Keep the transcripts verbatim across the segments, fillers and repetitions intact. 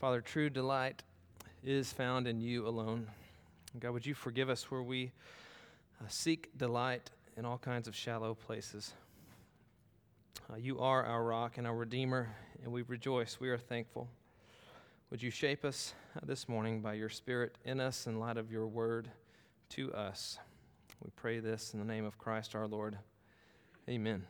Father, true delight is found in you alone. God, would you forgive us where we uh, seek delight in all kinds of shallow places. Uh, you are our rock and our Redeemer, and we rejoice. We are thankful. Would you shape us uh, this morning by your Spirit in us in light of your word to us? We pray this in the name of Christ our Lord. Amen.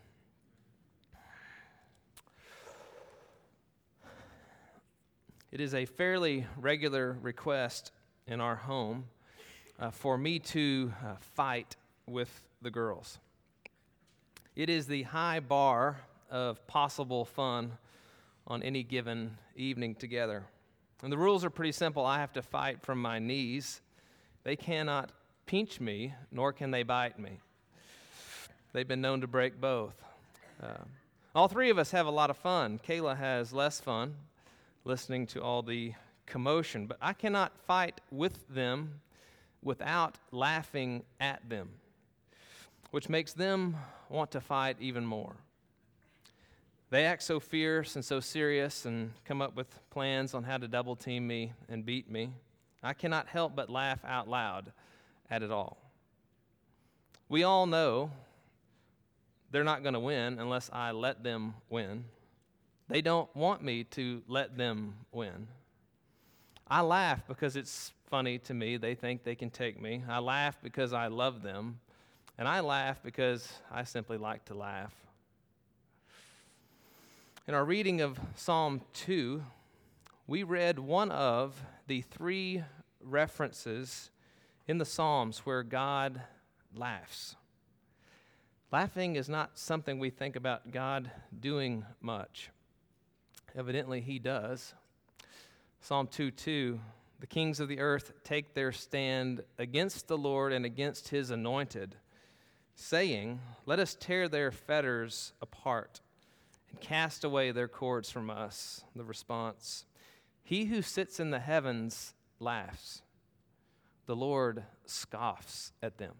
It is a fairly regular request in our home uh, for me to uh, fight with the girls. It is the high bar of possible fun on any given evening together. And the rules are pretty simple. I have to fight from my knees. They cannot pinch me, nor can they bite me. They've been known to break both. Uh, all three of us have a lot of fun. Kayla has less fun listening to all the commotion, but I cannot fight with them without laughing at them, which makes them want to fight even more. They act so fierce and so serious and come up with plans on how to double team me and beat me. I cannot help but laugh out loud at it all. We all know they're not going to win unless I let them win. They don't want me to let them win. I laugh because it's funny to me. They think they can take me. I laugh because I love them. And I laugh because I simply like to laugh. In our reading of Psalm two, we read one of the three references in the Psalms where God laughs. Laughing is not something we think about God doing much. Evidently, he does. Psalm two two, the kings of the earth take their stand against the Lord and against his anointed, saying, let us tear their fetters apart and cast away their cords from us. The response, he who sits in the heavens laughs. The Lord scoffs at them.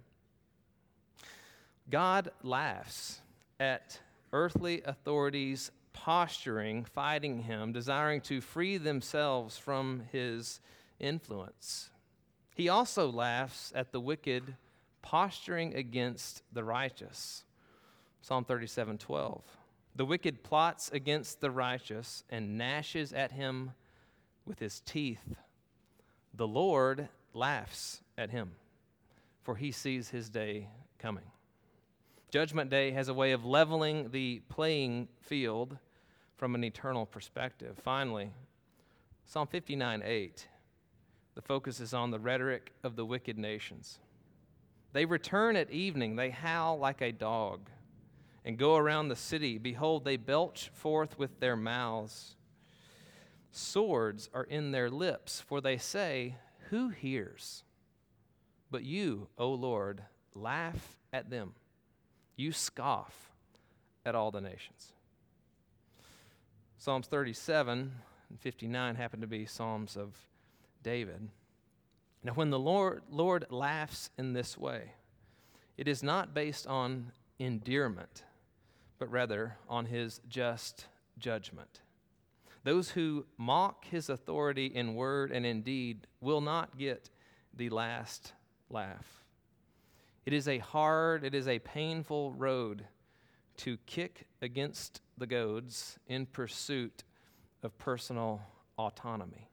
God laughs at earthly authorities posturing, fighting him, desiring to free themselves from his influence. He also laughs at the wicked posturing against the righteous. Psalm thirty-seven twelve. The wicked plots against the righteous and gnashes at him with his teeth. The Lord laughs at him, for he sees his day coming. Judgment Day has a way of leveling the playing field from an eternal perspective. Finally, Psalm fifty-nine eight, the focus is on the rhetoric of the wicked nations. They return at evening, they howl like a dog, and go around the city. Behold, they belch forth with their mouths. Swords are in their lips, for they say, who hears? But you, O Lord, laugh at them. You scoff at all the nations. Psalms thirty-seven and fifty-nine happen to be Psalms of David. Now, when the Lord, Lord laughs in this way, it is not based on endearment, but rather on his just judgment. Those who mock his authority in word and in deed will not get the last laugh. It is a hard, it is a painful road to kick against the goads in pursuit of personal autonomy.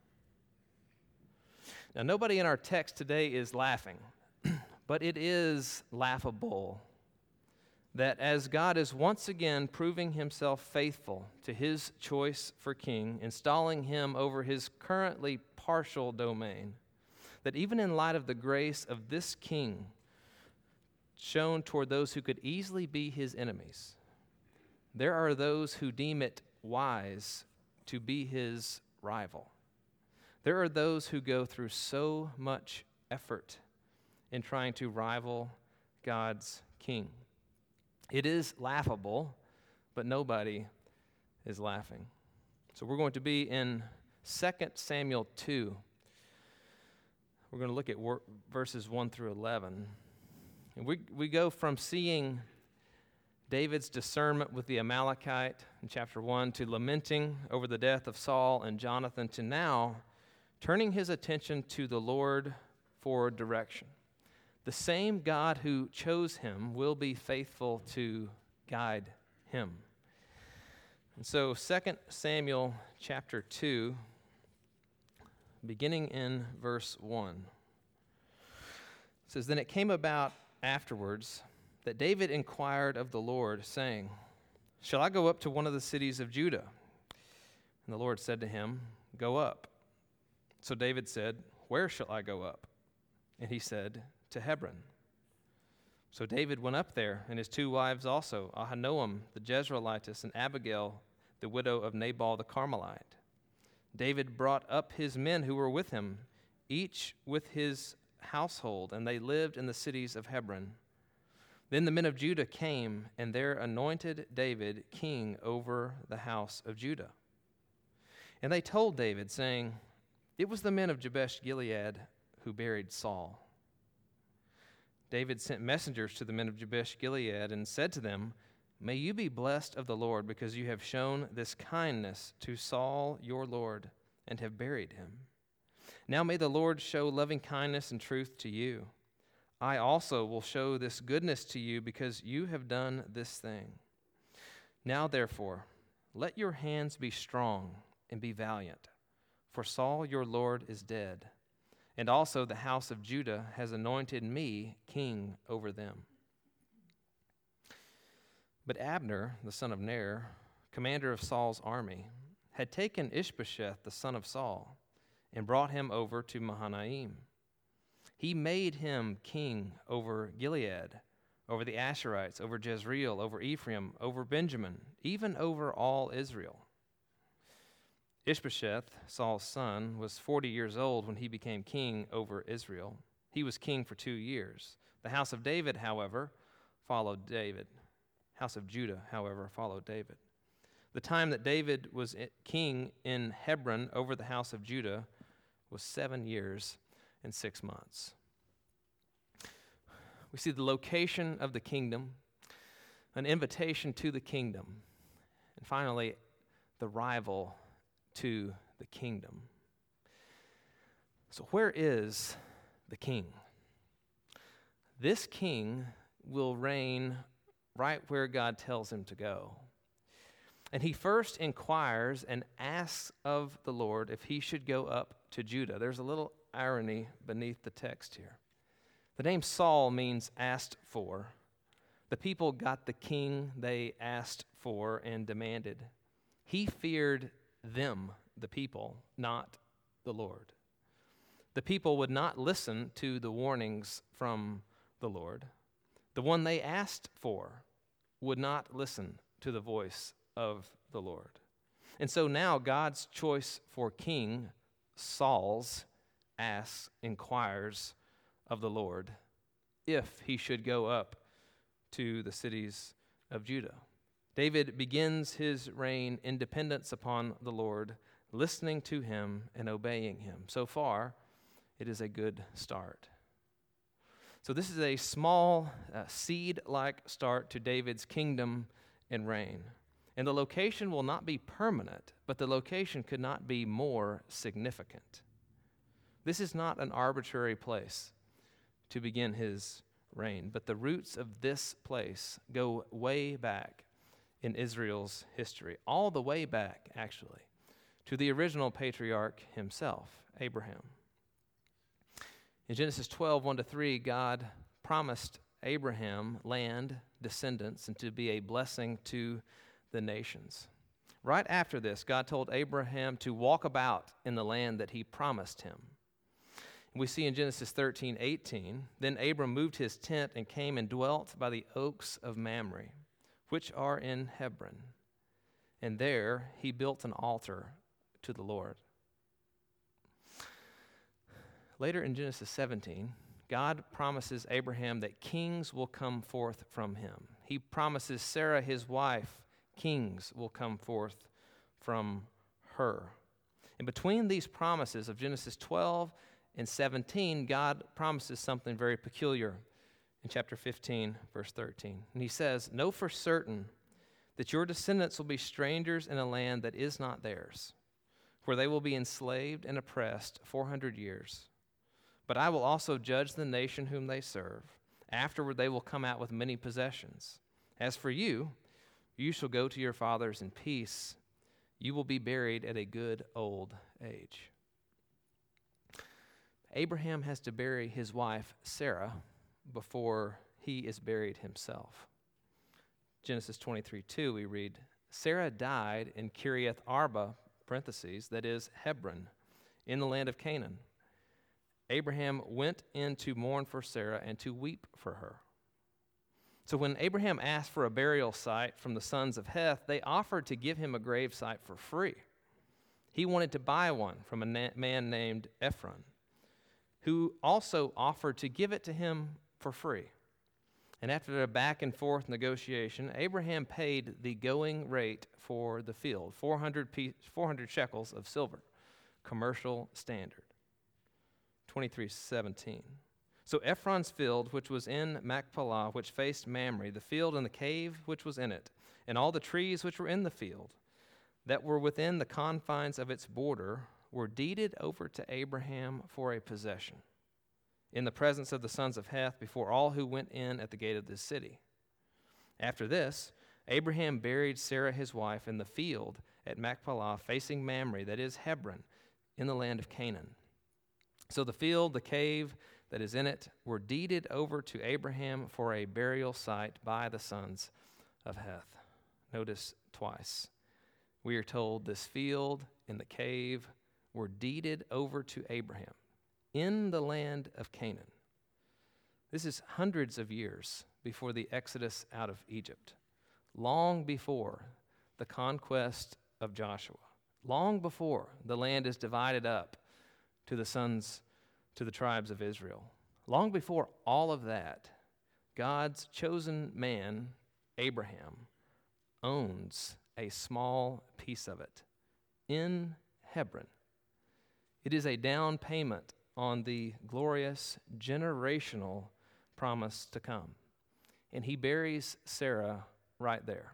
Now, nobody in our text today is laughing, but it is laughable that as God is once again proving himself faithful to his choice for king, installing him over his currently partial domain, that even in light of the grace of this king shown toward those who could easily be his enemies, there are those who deem it wise to be his rival. There are those who go through so much effort in trying to rival God's king. It is laughable, but nobody is laughing. So we're going to be in Second Samuel two. We're going to look at wor- verses one through eleven. And we, we go from seeing David's discernment with the Amalekite in chapter one, to lamenting over the death of Saul and Jonathan, to now turning his attention to the Lord for direction. The same God who chose him will be faithful to guide him. And so Second Samuel chapter two, beginning in verse one, says, "Then it came about afterwards that David inquired of the Lord, saying, 'Shall I go up to one of the cities of Judah?' And the Lord said to him, 'Go up.' So David said, 'Where shall I go up?' And he said, 'To Hebron.' So David went up there, and his two wives also, Ahinoam the Jezreelitess, and Abigail, the widow of Nabal the Carmelite. David brought up his men who were with him, each with his household, and they lived in the cities of Hebron. Then the men of Judah came, and there anointed David king over the house of Judah. And they told David, saying, 'It was the men of Jabesh Gilead who buried Saul.' David sent messengers to the men of Jabesh Gilead and said to them, 'May you be blessed of the Lord, because you have shown this kindness to Saul your Lord, and have buried him. Now may the Lord show loving kindness and truth to you. I also will show this goodness to you, because you have done this thing. Now therefore, let your hands be strong and be valiant, for Saul your Lord is dead, and also the house of Judah has anointed me king over them.' But Abner, the son of Ner, commander of Saul's army, had taken Ishbosheth, the son of Saul, and brought him over to Mahanaim. He made him king over Gilead, over the Asherites, over Jezreel, over Ephraim, over Benjamin, even over all Israel. Ishbosheth, Saul's son, was forty years old when he became king over Israel. He was king for two years. The house of David, however, followed David. House of Judah, however, followed David. The time that David was king in Hebron over the house of Judah was seven years and six months. We see the location of the kingdom, an invitation to the kingdom, and finally, the rival to the kingdom. So where is the king? This king will reign right where God tells him to go. And he first inquires and asks of the Lord if he should go up to Judah. There's a little irony beneath the text here. The name Saul means asked for. The people got the king they asked for and demanded. He feared them, the people, not the Lord. The people would not listen to the warnings from the Lord. The one they asked for would not listen to the voice of the Lord. And so now God's choice for king, Saul's, asks, inquires of the Lord if he should go up to the cities of Judah. David begins his reign in dependence upon the Lord, listening to him and obeying him. So far, it is a good start. So this is a small uh, seed-like start to David's kingdom and reign. And the location will not be permanent, but the location could not be more significant. This is not an arbitrary place to begin his reign, but the roots of this place go way back in Israel's history, all the way back, actually, to the original patriarch himself, Abraham. In Genesis twelve, one to three, God promised Abraham land, descendants, and to be a blessing to the nations. Right after this, God told Abraham to walk about in the land that he promised him. We see in Genesis thirteen, eighteen, then Abram moved his tent and came and dwelt by the oaks of Mamre, which are in Hebron. And there he built an altar to the Lord. Later in Genesis seventeen, God promises Abraham that kings will come forth from him. He promises Sarah, his wife, kings will come forth from her. And between these promises of Genesis twelve and seventeen, God promises something very peculiar in chapter fifteen, verse thirteen. And he says, "Know for certain that your descendants will be strangers in a land that is not theirs, where they will be enslaved and oppressed four hundred years. But I will also judge the nation whom they serve. Afterward they will come out with many possessions. As for you, you shall go to your fathers in peace. You will be buried at a good old age." Abraham has to bury his wife, Sarah, before he is buried himself. Genesis twenty-three two, we read, "Sarah died in Kiriath Arba," parentheses, that is Hebron, "in the land of Canaan. Abraham went in to mourn for Sarah and to weep for her." So when Abraham asked for a burial site from the sons of Heth, they offered to give him a grave site for free. He wanted to buy one from a na- man named Ephron, who also offered to give it to him for free. And after a back and forth negotiation, Abraham paid the going rate for the field, four hundred, pe- four hundred shekels of silver, commercial standard. twenty-three seventeen. "So Ephron's field, which was in Machpelah, which faced Mamre, the field and the cave which was in it, and all the trees which were in the field, that were within the confines of its border, were deeded over to Abraham for a possession, in the presence of the sons of Heth, before all who went in at the gate of this city. After this, Abraham buried Sarah his wife in the field at Machpelah, facing Mamre, that is Hebron, in the land of Canaan. So the field, the cave that is in it, were deeded over to Abraham for a burial site by the sons of Heth." Notice twice. We are told this field and the cave were deeded over to Abraham in the land of Canaan. This is hundreds of years before the exodus out of Egypt, long before the conquest of Joshua, long before the land is divided up to the sons, to the tribes of Israel. Long before all of that, God's chosen man, Abraham, owns a small piece of it in Hebron. It is a down payment on the glorious generational promise to come. And he buries Sarah right there.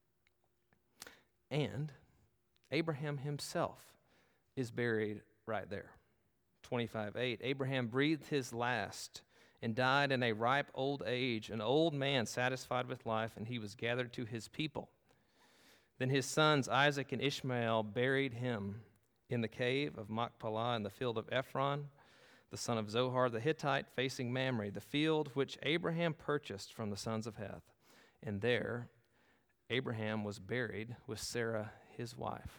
And Abraham himself is buried right there. twenty-five eight, "Abraham breathed his last and died in a ripe old age, an old man satisfied with life, and he was gathered to his people. Then his sons Isaac and Ishmael buried him in the cave of Machpelah in the field of Ephron, the son of Zohar the Hittite, facing Mamre, the field which Abraham purchased from the sons of Heth. And there Abraham was buried with Sarah his wife."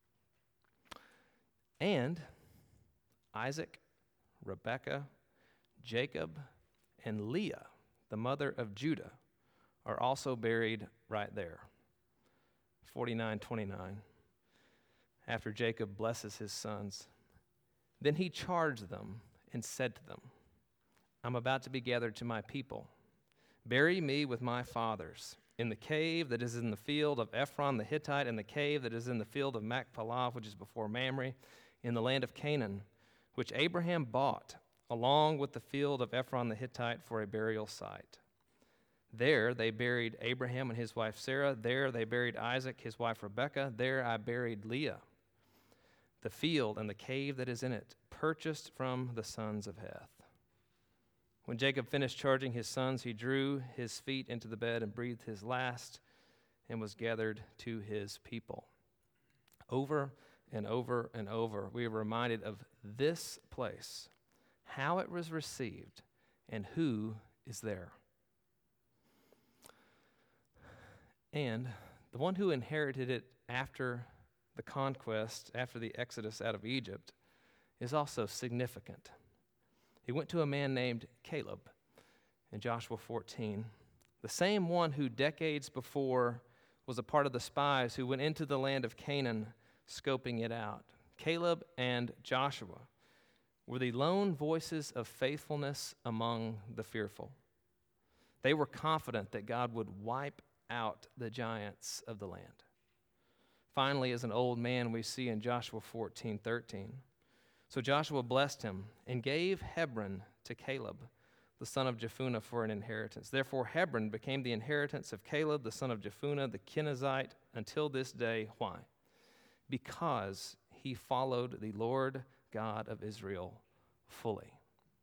And Isaac, Rebekah, Jacob, and Leah, the mother of Judah, are also buried right there. forty-nine twenty-nine. After Jacob blesses his sons, then he charged them and said to them, "I'm about to be gathered to my people. Bury me with my fathers in the cave that is in the field of Ephron the Hittite, and the cave that is in the field of Machpelah, which is before Mamre, in the land of Canaan, which Abraham bought, along with the field of Ephron the Hittite for a burial site. There they buried Abraham and his wife Sarah. There they buried Isaac, his wife Rebekah. There I buried Leah. The field and the cave that is in it, purchased from the sons of Heth." When Jacob finished charging his sons, he drew his feet into the bed and breathed his last and was gathered to his people. Over and over and over, we are reminded of this place, how it was received, and who is there. And the one who inherited it after the conquest, after the exodus out of Egypt, is also significant. He went to a man named Caleb in Joshua fourteen, the same one who decades before was a part of the spies who went into the land of Canaan scoping it out. Caleb and Joshua were the lone voices of faithfulness among the fearful. They were confident that God would wipe out the giants of the land. Finally, as an old man, we see in Joshua fourteen thirteen. So Joshua blessed him and gave Hebron to Caleb, the son of Jephunneh, for an inheritance. Therefore Hebron became the inheritance of Caleb, the son of Jephunneh, the Kenizzite, until this day. Why? Because he followed the Lord God of Israel fully.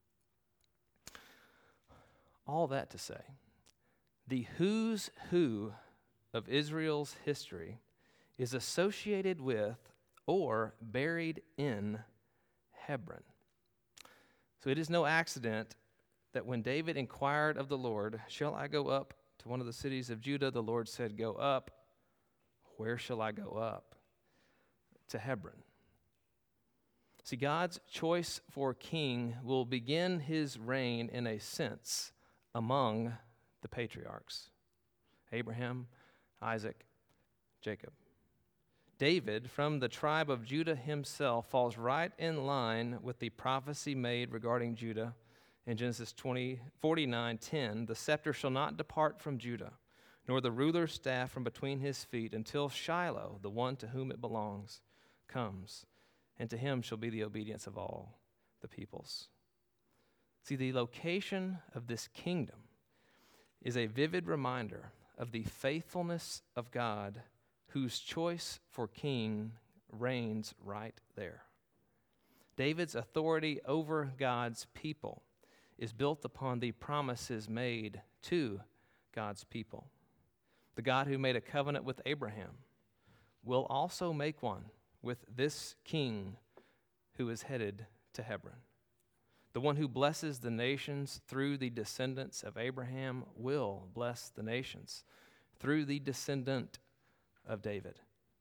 All that to say, the who's who of Israel's history is associated with or buried in Hebron. So it is no accident that when David inquired of the Lord, "Shall I go up to one of the cities of Judah?" the Lord said, "Go up." Where shall I go up? To Hebron. See, God's choice for king will begin his reign in a sense among the patriarchs: Abraham, Isaac, Jacob. David, from the tribe of Judah himself, falls right in line with the prophecy made regarding Judah in Genesis twenty, forty-nine ten. The scepter shall not depart from Judah, nor the ruler's staff from between his feet, until Shiloh, the one to whom it belongs, comes, and to him shall be the obedience of all the peoples. See, the location of this kingdom is a vivid reminder of the faithfulness of God, whose choice for king reigns right there. David's authority over God's people is built upon the promises made to God's people. The God who made a covenant with Abraham will also make one with this king who is headed to Hebron. The one who blesses the nations through the descendants of Abraham will bless the nations through the descendant of David.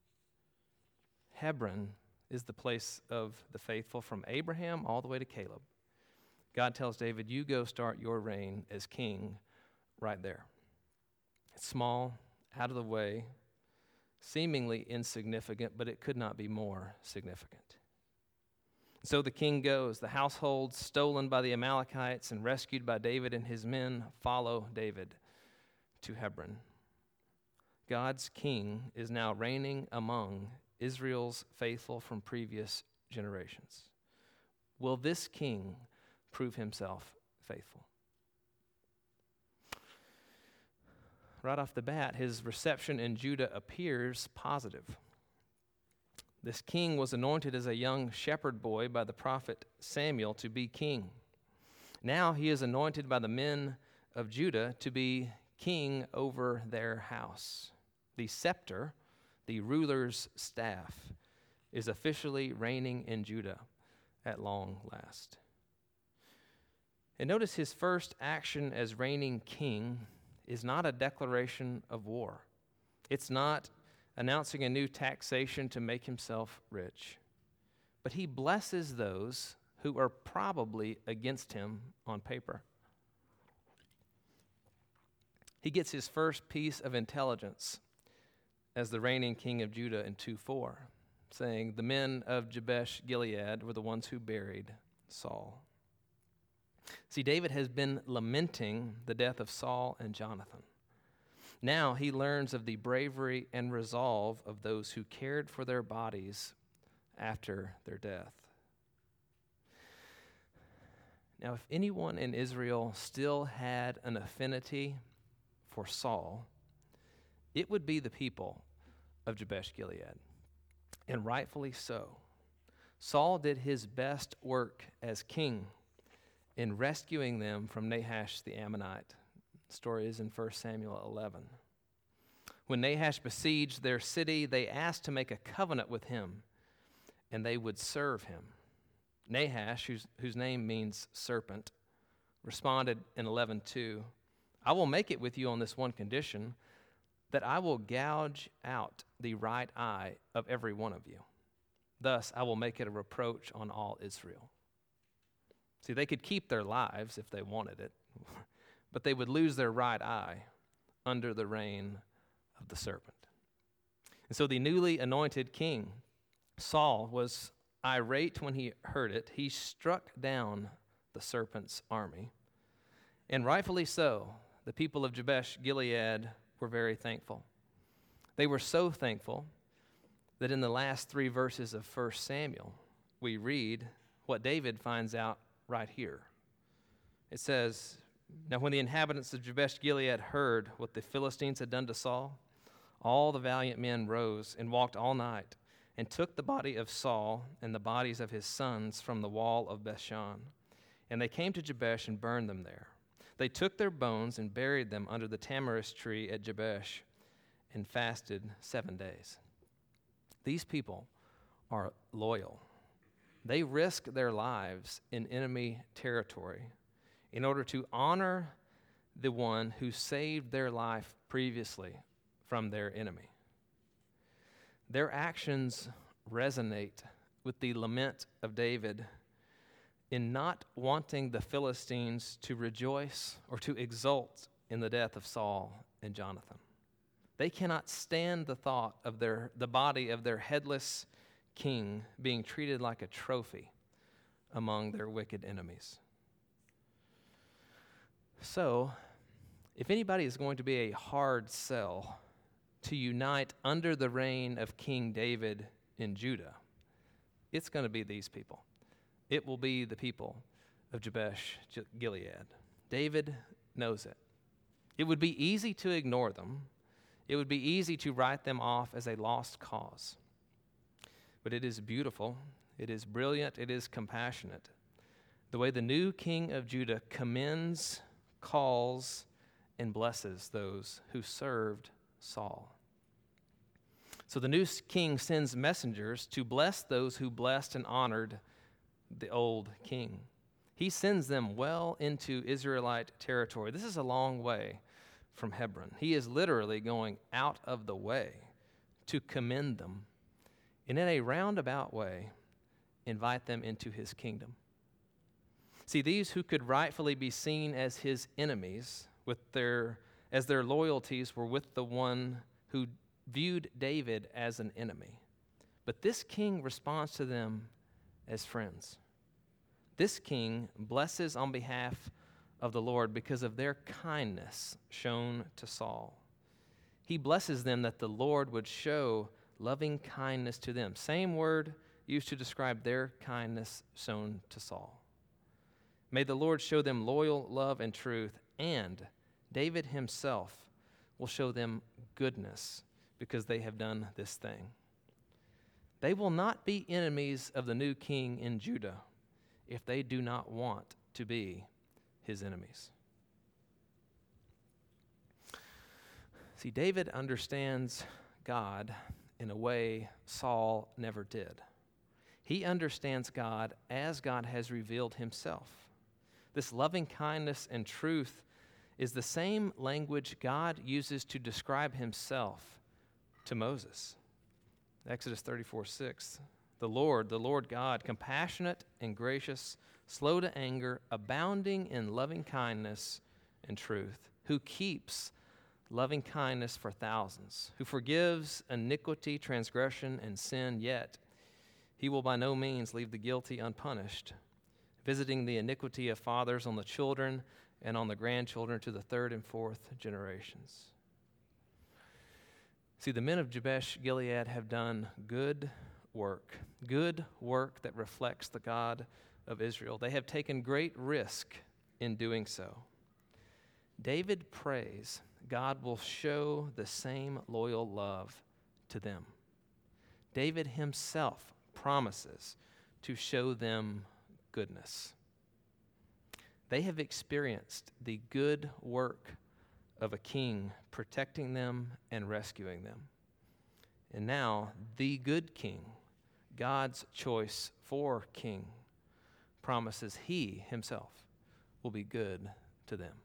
Hebron is the place of the faithful from Abraham all the way to Caleb. God tells David, "You go start your reign as king right there." It's small, out of the way, seemingly insignificant, but it could not be more significant. So the king goes. The household stolen by the Amalekites and rescued by David and his men follow David to Hebron. God's king is now reigning among Israel's faithful from previous generations. Will this king prove himself faithful? Right off the bat, his reception in Judah appears positive. This king was anointed as a young shepherd boy by the prophet Samuel to be king. Now he is anointed by the men of Judah to be king over their house. The scepter, the ruler's staff, is officially reigning in Judah at long last. And notice his first action as reigning king is not a declaration of war. It's not announcing a new taxation to make himself rich. But he blesses those who are probably against him on paper. He gets his first piece of intelligence as the reigning king of Judah in two four, saying, "The men of Jabesh Gilead were the ones who buried Saul." See, David has been lamenting the death of Saul and Jonathan. Now he learns of the bravery and resolve of those who cared for their bodies after their death. Now, if anyone in Israel still had an affinity for Saul, it would be the people of Jabesh Gilead, and rightfully so. Saul did his best work as king in rescuing them from Nahash the Ammonite. The story is in First Samuel eleven. When Nahash besieged their city, they asked to make a covenant with him, and they would serve him. Nahash, whose, whose name means serpent, responded in eleven two, "I will make it with you on this one condition, that I will gouge out the right eye of every one of you. Thus I will make it a reproach on all Israel." See, they could keep their lives if they wanted it, but they would lose their right eye under the reign of the serpent. And so the newly anointed king, Saul, was irate when he heard it. He struck down the serpent's army. And rightfully so, the people of Jabesh Gilead were very thankful. They were so thankful that in the last three verses of First Samuel, we read what David finds out right here. It says, Now when the inhabitants of Jabesh-Gilead heard what the Philistines had done to Saul, all the valiant men rose and walked all night and took the body of Saul and the bodies of his sons from the wall of Bethshan. And they came to Jabesh and burned them there. They took their bones and buried them under the tamarisk tree at Jabesh and fasted seven days. These people are loyal. They risk their lives in enemy territory in order to honor the one who saved their life previously from their enemy. Their actions resonate with the lament of David in not wanting the Philistines to rejoice or to exult in the death of Saul and Jonathan. They cannot stand the thought of their the body of their headless king being treated like a trophy among their wicked enemies. So, if anybody is going to be a hard sell to unite under the reign of King David in Judah, it's going to be these people. It will be the people of Jabesh Gilead. David knows it. It would be easy to ignore them. It would be easy to write them off as a lost cause. But it is beautiful, it is brilliant, it is compassionate. The way the new king of Judah commends, calls, and blesses those who served Saul. So the new king sends messengers to bless those who blessed and honored the old king. He sends them well into Israelite territory. This is a long way from Hebron. He is literally going out of the way to commend them, and in a roundabout way, invite them into his kingdom. See, these who could rightfully be seen as his enemies, with their as their loyalties were with the one who viewed David as an enemy. But this king responds to them as friends. This king blesses on behalf of the Lord because of their kindness shown to Saul. He blesses them that the Lord would show loving kindness to them. Same word used to describe their kindness shown to Saul. May the Lord show them loyal love and truth, and David himself will show them goodness because they have done this thing. They will not be enemies of the new king in Judah if they do not want to be his enemies. See, David understands God in a way Saul never did. He understands God as God has revealed himself. This loving kindness and truth is the same language God uses to describe himself to Moses. Exodus thirty-four six. The Lord, the Lord God, compassionate and gracious, slow to anger, abounding in loving kindness and truth, who keeps loving kindness for thousands, who forgives iniquity, transgression, and sin, yet he will by no means leave the guilty unpunished, visiting the iniquity of fathers on the children and on the grandchildren to the third and fourth generations. See, the men of Jabesh Gilead have done good work, good work that reflects the God of Israel. They have taken great risk in doing so. David prays God will show the same loyal love to them. David himself promises to show them goodness. They have experienced the good work of a king protecting them and rescuing them. And now, the good king, God's choice for king, promises he himself will be good to them.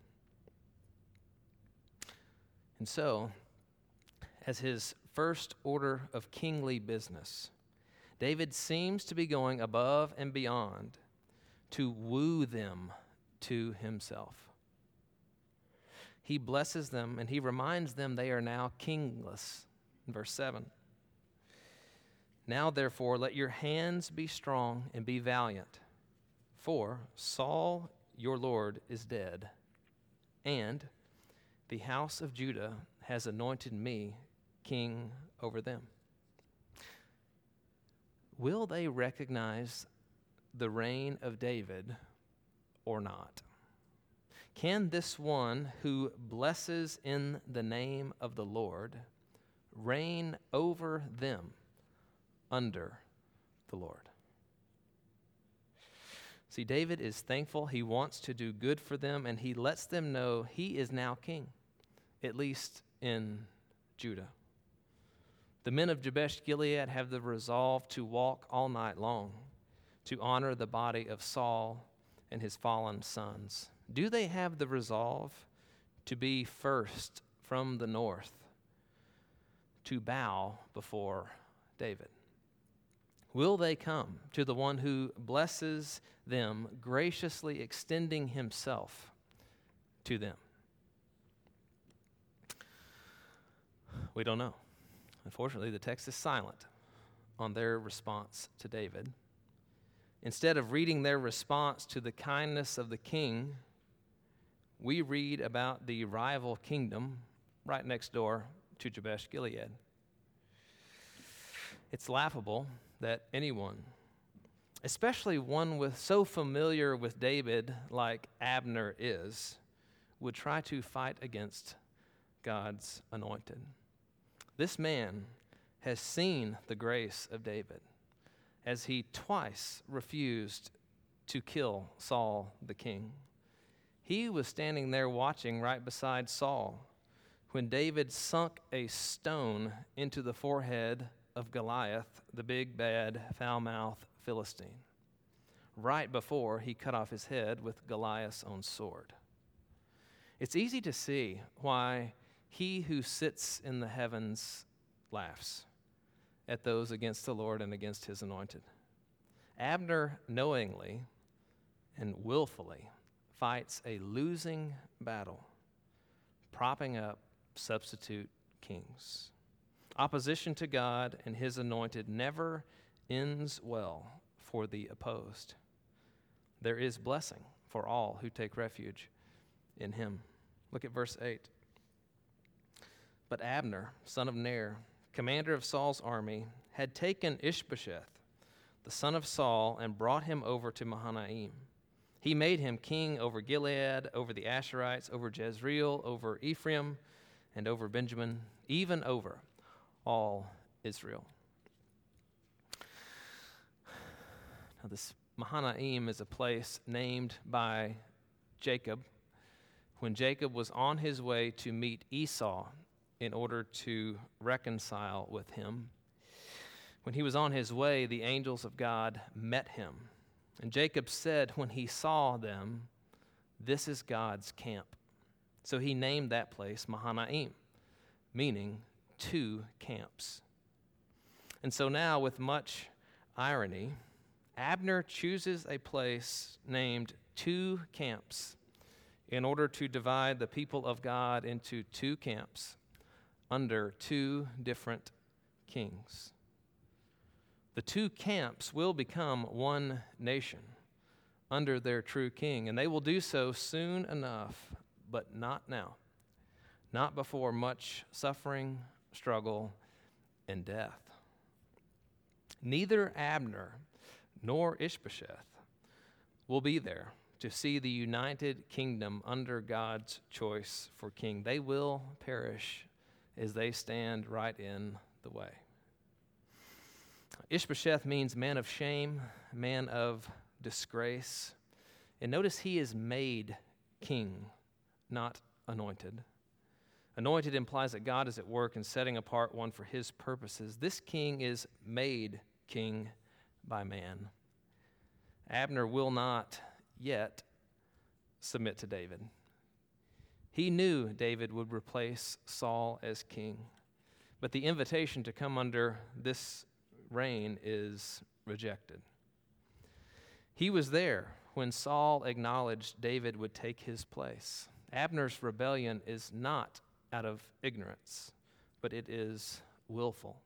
And so, as his first order of kingly business, David seems to be going above and beyond to woo them to himself. He blesses them and he reminds them they are now kingless. In verse seven. Now, therefore, let your hands be strong and be valiant, for Saul your Lord is dead, and the house of Judah has anointed me king over them. Will they recognize the reign of David or not? Can this one who blesses in the name of the Lord reign over them under the Lord? See, David is thankful. He wants to do good for them, and he lets them know he is now king, at least in Judah. The men of Jabesh Gilead have the resolve to walk all night long to honor the body of Saul and his fallen sons. Do they have the resolve to be first from the north to bow before David? Will they come to the one who blesses them, graciously extending himself to them? We don't know. Unfortunately, the text is silent on their response to David. Instead of reading their response to the kindness of the king, we read about the rival kingdom right next door to Jabesh Gilead. It's laughable that anyone, especially one with so familiar with David like Abner is, would try to fight against God's anointed. This man has seen the grace of David as he twice refused to kill Saul the king. He was standing there watching right beside Saul when David sunk a stone into the forehead of Goliath, the big, bad, foul-mouthed Philistine, right before he cut off his head with Goliath's own sword. It's easy to see why he who sits in the heavens laughs at those against the Lord and against his anointed. Abner knowingly and willfully fights a losing battle, propping up substitute kings. Opposition to God and his anointed never ends well for the opposed. There is blessing for all who take refuge in him. Look at verse eight. But Abner, son of Ner, commander of Saul's army, had taken Ishbosheth, the son of Saul, and brought him over to Mahanaim. He made him king over Gilead, over the Asherites, over Jezreel, over Ephraim, and over Benjamin, even over all Israel. Now, this Mahanaim is a place named by Jacob when Jacob was on his way to meet Esau in order to reconcile with him. When he was on his way, the angels of God met him. And Jacob said when he saw them, "This is God's camp." So he named that place Mahanaim, meaning two camps. And so now, with much irony, Abner chooses a place named two camps in order to divide the people of God into two camps under two different kings. The two camps will become one nation under their true king, and they will do so soon enough, but not now, not before much suffering, struggle, and death. Neither Abner nor Ishbosheth will be there to see the united kingdom under God's choice for king. They will perish as they stand right in the way. Ishbosheth means man of shame, man of disgrace. And notice he is made king, not anointed. Anointed implies that God is at work in setting apart one for his purposes. This king is made king by man. Abner will not yet submit to David. He knew David would replace Saul as king, but the invitation to come under this reign is rejected. He was there when Saul acknowledged David would take his place. Abner's rebellion is not out of ignorance, but it is willful.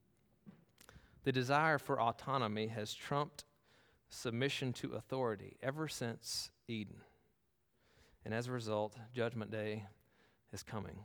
The desire for autonomy has trumped submission to authority ever since Eden. And as a result, Judgment Day is coming.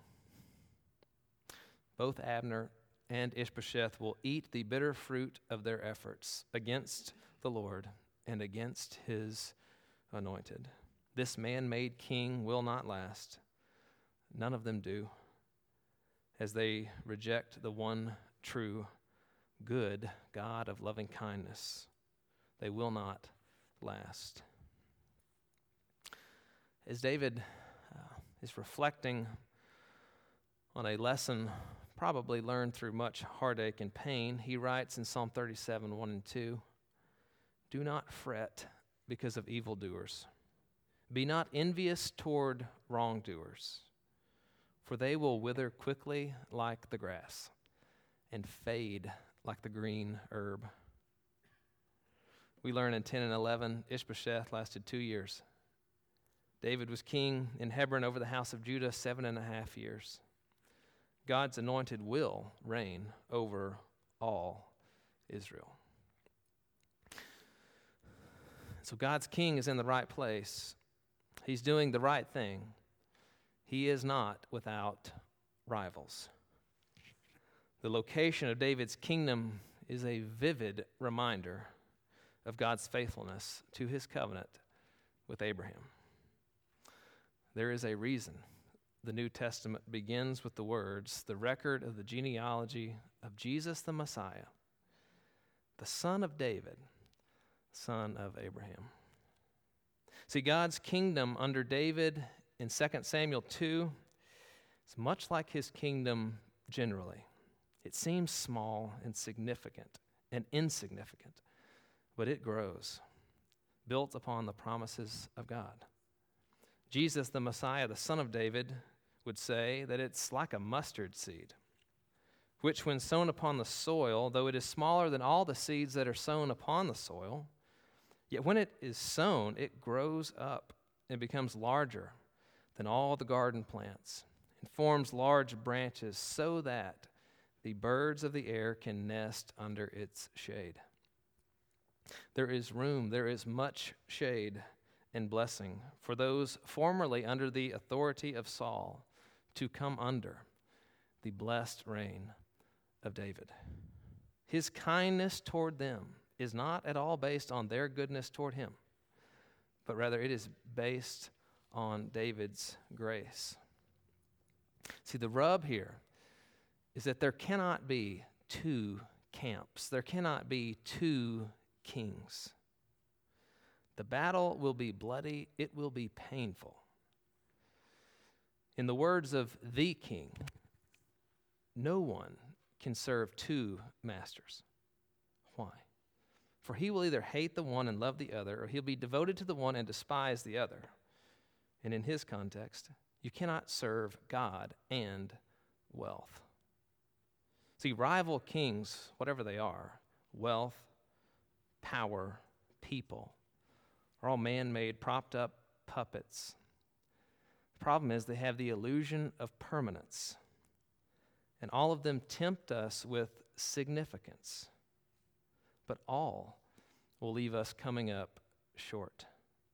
Both Abner and Ishbosheth will eat the bitter fruit of their efforts against the Lord and against his anointed. This man-made king will not last. None of them do, as they reject the one true, good God of loving kindness. They will not last. As David uh, is reflecting on a lesson probably learned through much heartache and pain, he writes in Psalm thirty-seven, one and two, "Do not fret because of evildoers. Be not envious toward wrongdoers, for they will wither quickly like the grass and fade like the green herb." We learn in ten and eleven, Ishbosheth lasted two years. David was king in Hebron over the house of Judah seven and a half years. God's anointed will reign over all Israel. So God's king is in the right place. He's doing the right thing. He is not without rivals. The location of David's kingdom is a vivid reminder of God's faithfulness to his covenant with Abraham. There is a reason the New Testament begins with the words, "The record of the genealogy of Jesus the Messiah, the son of David, son of Abraham." See, God's kingdom under David in Second Samuel two is much like his kingdom generally. It seems small and significant and insignificant, but it grows, built upon the promises of God. Jesus, the Messiah, the son of David, would say that it's like a mustard seed, which when sown upon the soil, though it is smaller than all the seeds that are sown upon the soil, yet when it is sown, it grows up and becomes larger than all the garden plants and forms large branches so that the birds of the air can nest under its shade. There is room, there is much shade and blessing for those formerly under the authority of Saul to come under the blessed reign of David. His kindness toward them is not at all based on their goodness toward him, but rather it is based on David's grace. See, the rub here is that there cannot be two camps. There cannot be two kings. The battle will be bloody. It will be painful. In the words of the king, no one can serve two masters. Why? For he will either hate the one and love the other, or he'll be devoted to the one and despise the other. And in his context, you cannot serve God and wealth. See, rival kings, whatever they are, wealth, power, people, are all man-made, propped-up puppets. The problem is they have the illusion of permanence, and all of them tempt us with significance, but all will leave us coming up short.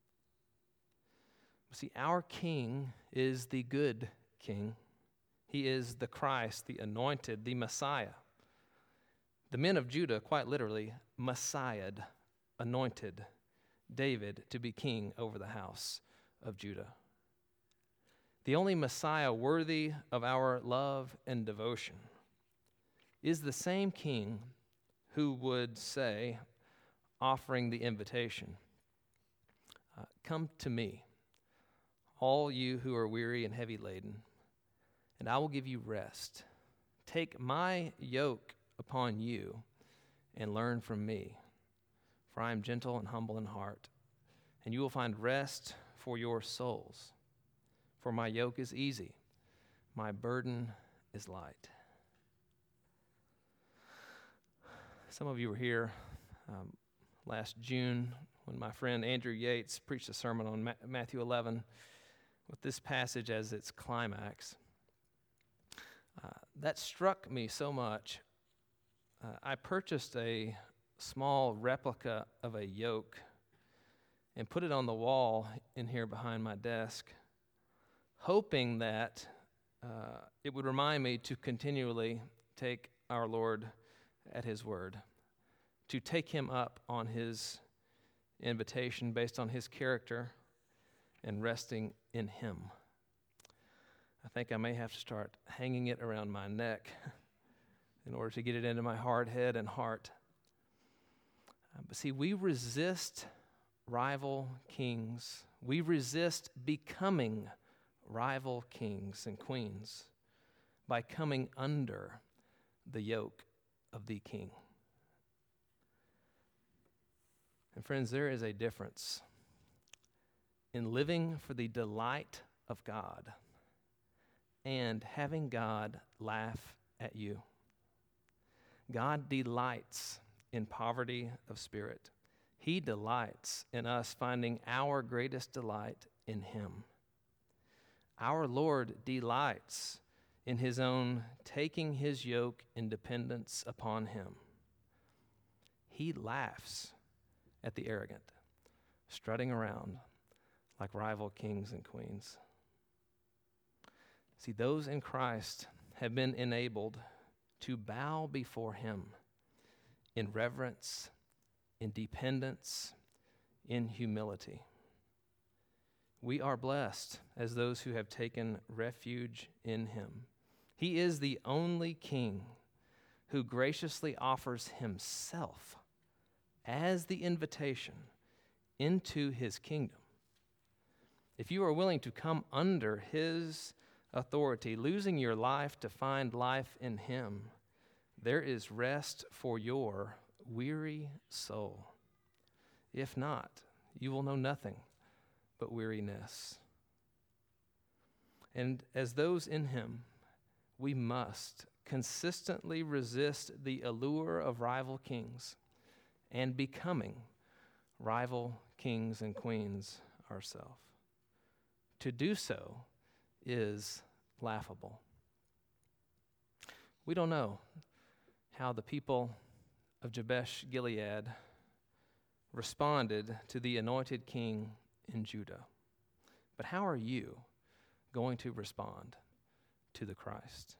See, our King is the good King. He is the Christ, the anointed, the Messiah. The men of Judah, quite literally, Messiahed, anointed David to be king over the house of Judah. The only Messiah worthy of our love and devotion is the same king who would say, offering the invitation, uh, "Come to me, all you who are weary and heavy laden, and I will give you rest. Take my yoke upon you and learn from me. For I am gentle and humble in heart, and you will find rest for your souls. For my yoke is easy, my burden is light." Some of you were here um, last June when my friend Andrew Yates preached a sermon on Ma- Matthew eleven with this passage as its climax. Uh, that struck me so much. Uh, I purchased a small replica of a yoke and put it on the wall in here behind my desk, hoping that uh, it would remind me to continually take our Lord at his word, to take him up on his invitation based on his character, and resting in him. I think I may have to start hanging it around my neck in order to get it into my hard head and heart. Uh, but see, we resist rival kings. We resist becoming rival kings and queens by coming under the yoke of the king. And friends, there is a difference in living for the delight of God and having God laugh at you. God delights in poverty of spirit. He delights in us finding our greatest delight in him. Our Lord delights in his own taking his yoke in dependence upon him. He laughs at the arrogant, strutting around like rival kings and queens. See, those in Christ have been enabled to bow before him in reverence, in dependence, in humility. We are blessed as those who have taken refuge in him. He is the only king who graciously offers himself as the invitation into his kingdom. If you are willing to come under his authority, losing your life to find life in him, there is rest for your weary soul. If not, you will know nothing but weariness. And as those in him, we must consistently resist the allure of rival kings and becoming rival kings and queens ourselves. To do so is laughable. We don't know how the people of Jabesh Gilead responded to the anointed king in Judah. But how are you going to respond to the Christ?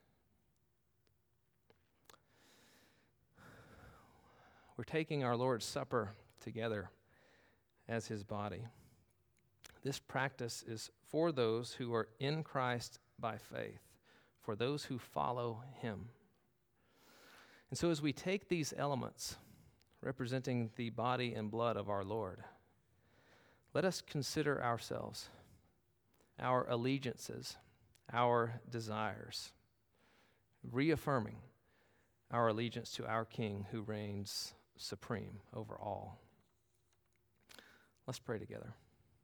We're taking our Lord's Supper together as his body. This practice is for those who are in Christ by faith, for those who follow him. And so as we take these elements representing the body and blood of our Lord, let us consider ourselves, our allegiances, our desires, reaffirming our allegiance to our King who reigns supreme over all. Let's pray together.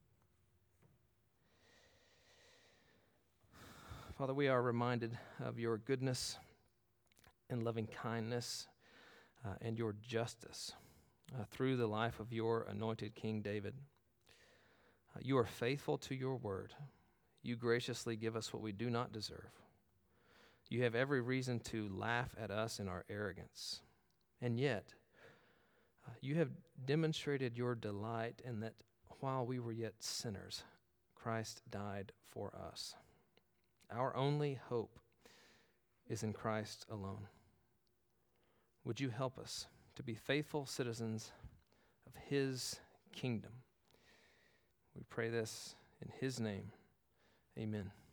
Father, we are reminded of your goodness and loving kindness uh, and your justice uh, through the life of your anointed King David. Uh, you are faithful to your word. You graciously give us what we do not deserve. You have every reason to laugh at us in our arrogance. And yet, uh, you have demonstrated your delight in that while we were yet sinners, Christ died for us. Our only hope is in Christ alone. Would you help us to be faithful citizens of his kingdom? We pray this in his name. Amen.